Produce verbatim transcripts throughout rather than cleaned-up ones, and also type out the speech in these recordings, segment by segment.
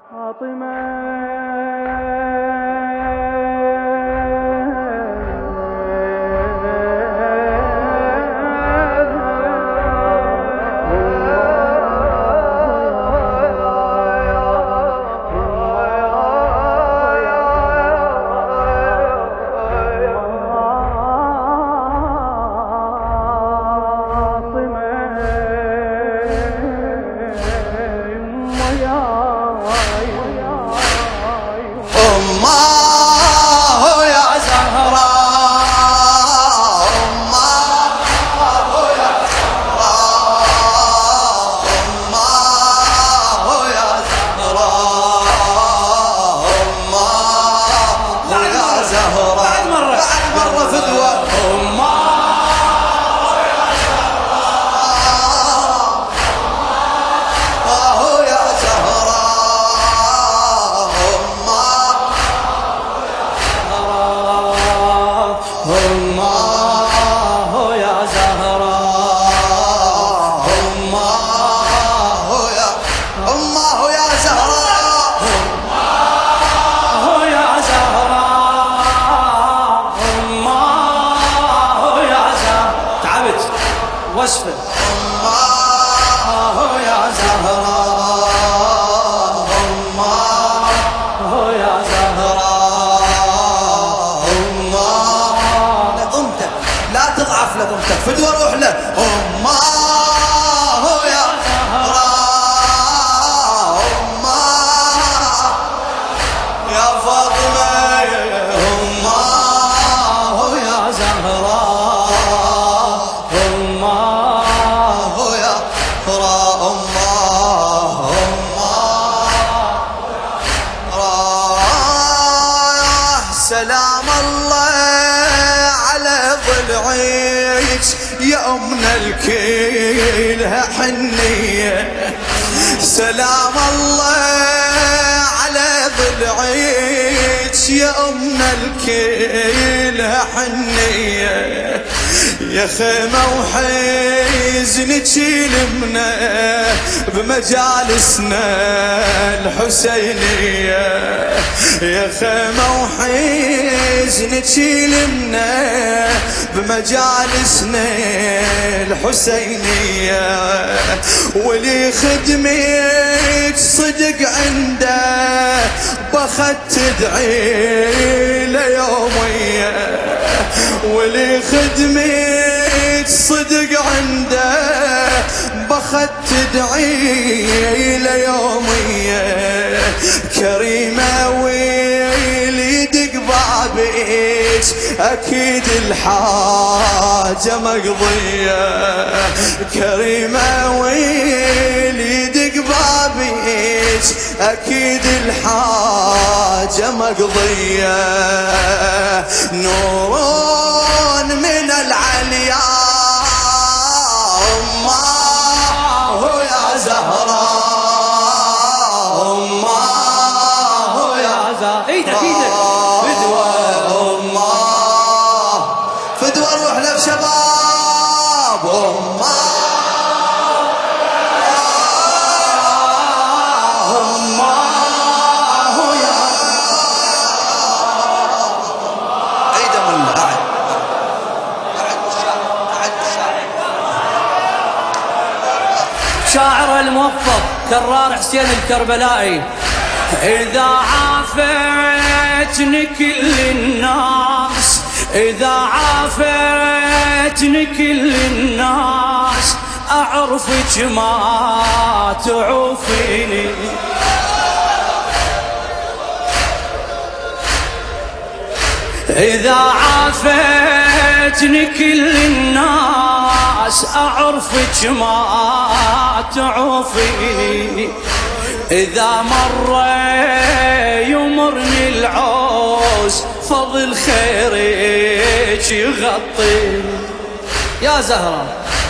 وصفه الله يا زهراء، الله يا زهراء، الله لضمتك لا تضعف لضمتك فدوى روح له. الله يا زهراء، الله يا فاطمة، الله يا زهراء، الله يا زهراء، الله الله سلام الله على ضلعيك يا أمنا الكلها حنية، سلام الله على ضلعيك يا أمنا الكلها حنية، يا خيمة وحزنك يلمنا بمجالسنا الحسينية، يا خيمة وحزنك يلمنا بمجالسنا الحسينية، ولي خدمك صدق عنده بخت تدعي ليومية، ولي خدمك صدق عنده بخت تدعي ليومية، كريمة ويلي دق بابك أكيد الحاجة مقضية، كريمة ويلي دق بابك أكيد الحاجة مقضية، نور من العلياء الله يا زهراء، الله يا زهراء، ايدك ايدك فدوى الله فدوى روح لك شباب، الله شاعر الموفق كرار حسين الكربلائي. إذا عافتني كل الناس، إذا عافتني كل الناس أعرفك ما تعوفيني، إذا عافتني كل الناس أعرفك ما تعوفيني، إذا مر يمرني العوز فضل خيرك يغطيني يا زهرة،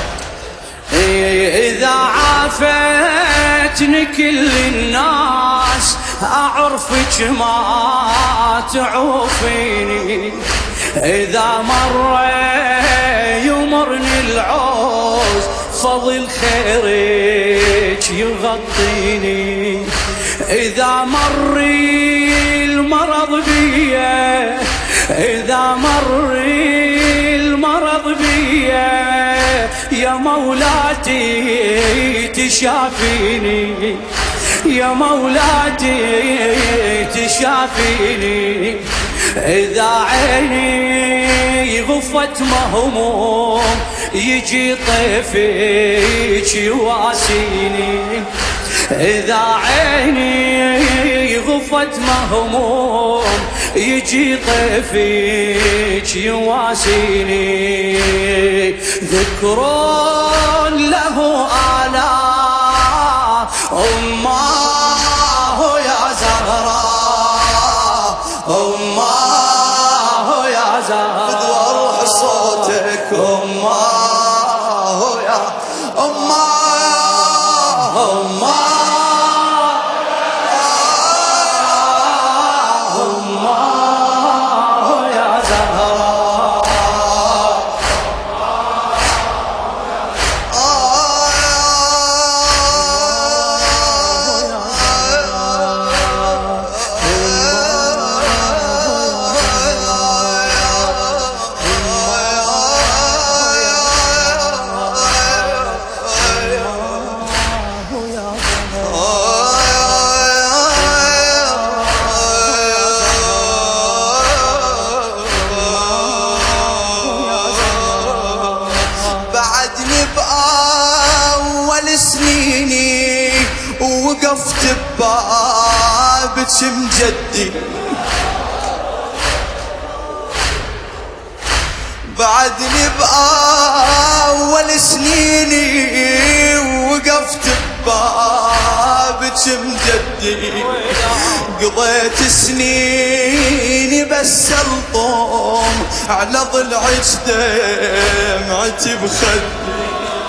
إذا عافتني كل الناس أعرفك ما تعوفيني، إذا مر يمرني العوز فضل خيرك ظلك يغطيني. إذا مر المرض بيا، إذا مر المرض بيا، يا مولاتي تشافيني، يا مولاتي تشافيني. إذا عيني غفت مهموم يجي طيفك يواسيني. إذا عيني غفت مهموم يجي طيفك يواسيني. ذكر له آلاء أماه يا زهراء، أماه يا زهراء، بدو أروح صوتك أماه يا أماه، أماه سنيني ووقفت ببابك مجدي. بعدني بأول سنيني ووقفت ببابك مجدي. قضيت سنيني بس الطوم على ضلعك دمعتي بخدي.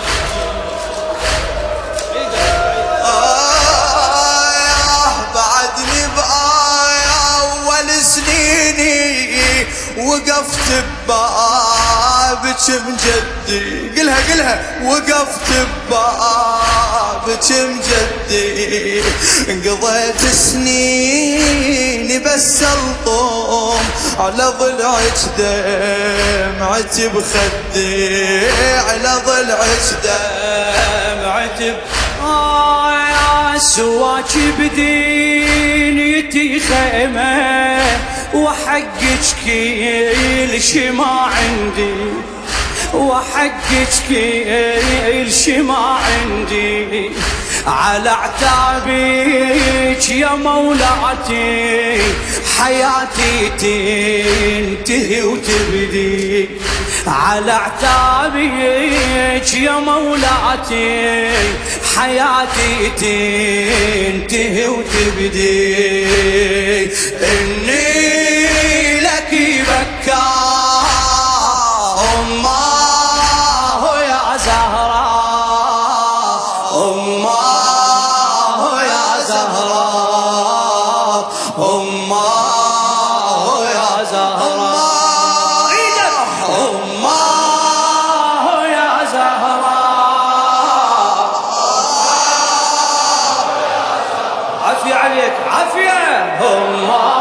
وقفت ببابك مجدي، قلها قلها، وقفت ببابك مجدي. قضيت سنيني بس الطوم على ضلعك دمعتي بخدي، على ضلعك دمعتي بخدي. آه سواك بدينيتي خيمة وحقك كل شي ما عندي، وحقك كل شي ما عندي. على عتابك يا مولاتي حياتي تنتهي وتبدي. على عتابك يا مولاتي حياتي تنتهي وتبدي. إني لك بكاء أماه يا زهراء، أماه يا زهراء، أماه يا زهراء، أماه يا زهراء. عافية عليك عافية. أماه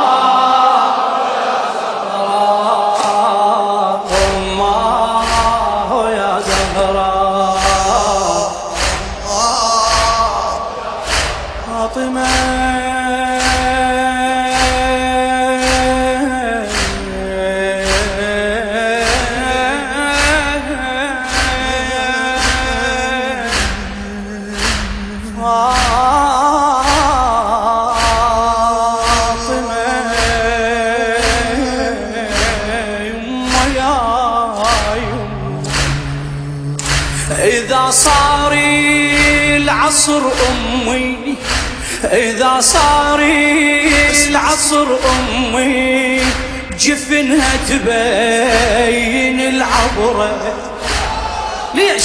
إذا صار العصر أمي، إذا صار العصر أمي جفنها تبين العبرة. ليش؟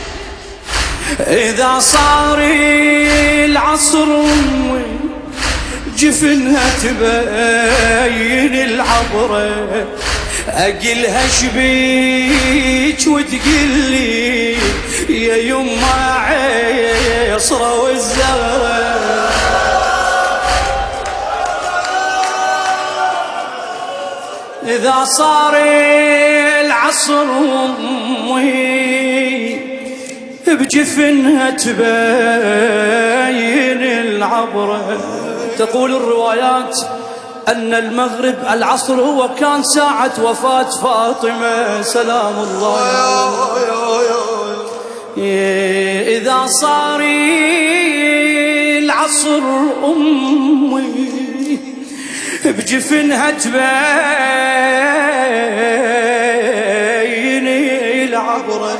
إذا صار العصر أمي جفنها تبين العبرة. أقلها شبيك وتقلي يا يما عيسرة والزهرة. إذا صار العصر أمي بجفنها تبين العبرة. تقول الروايات أن المغرب العصر هو كان ساعة وفاة فاطمة سلام الله. إذا صار العصر أمي بجفنها تبين العبرة.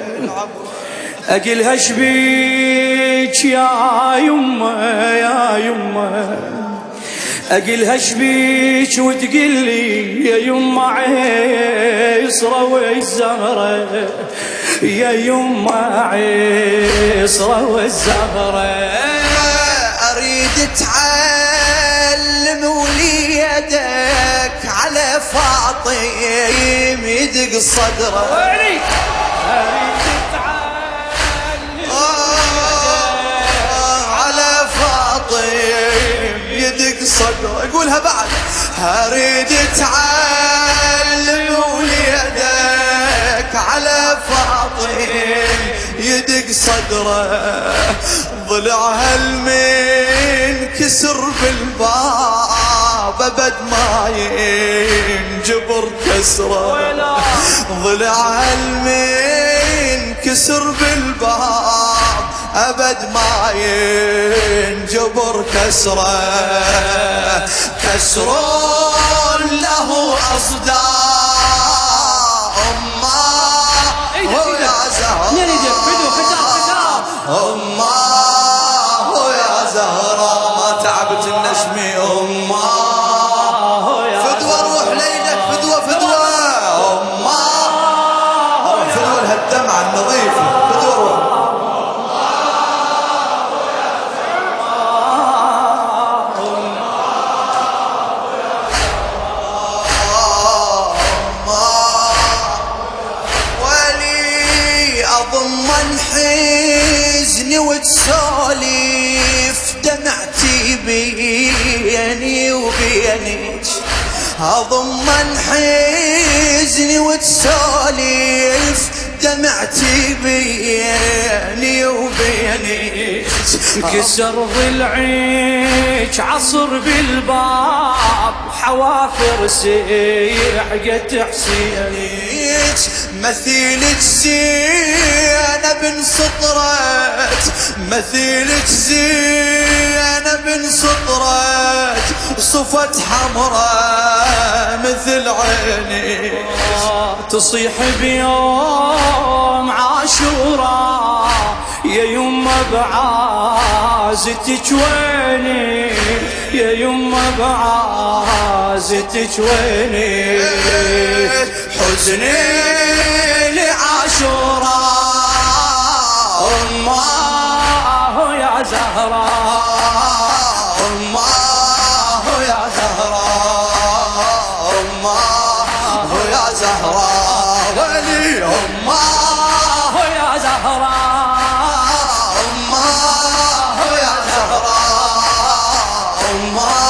أقلها شبيك يا يمه يا يمه، أقلها شبيك وتقلي يا يمه عيسرة والزهرة، يا يمه عيسرة والزهرة. أريد تعلم وليدك على فاطم يدق صدره. أريد على فاطم يدق صدره. يقولها بعد. أريد تعلم وليدك على فاطم يدق صدره. ضلعها المين كسر بالباب أبد ما ينجبر كسره. ضلعها المين كسر بالباب أبد ما ينجبر كسره. كسر له أصداء أمه يا زهراء. أمه يا زهراء ما تعبت النشمي. أمه فدوة روح ليلك فدوة فدوة. أمه فدوة لهالدمعة النظيفة فدوة روح. أضمن حزني وتسولف دمعتي بيني وبينك. أضمن حزني وتسولف دمعتي بيني وبينك. كسر ضلعيك عصر بالباب حوافر سيحقة حسينك. مثيلك زينب سطرت مثيلك زينب سطرت صفت حمراء مثل عيني. تصيح بيوم عاشوراء يا يمه بعازتك ويني، يا يمه بعازتك ويني. حزني لعاشوراء أمه يا زهراء، أمه يا زهراء، أمه يا زهراء ولي. أمه يا زهراء، أمه يا زهراء، أمه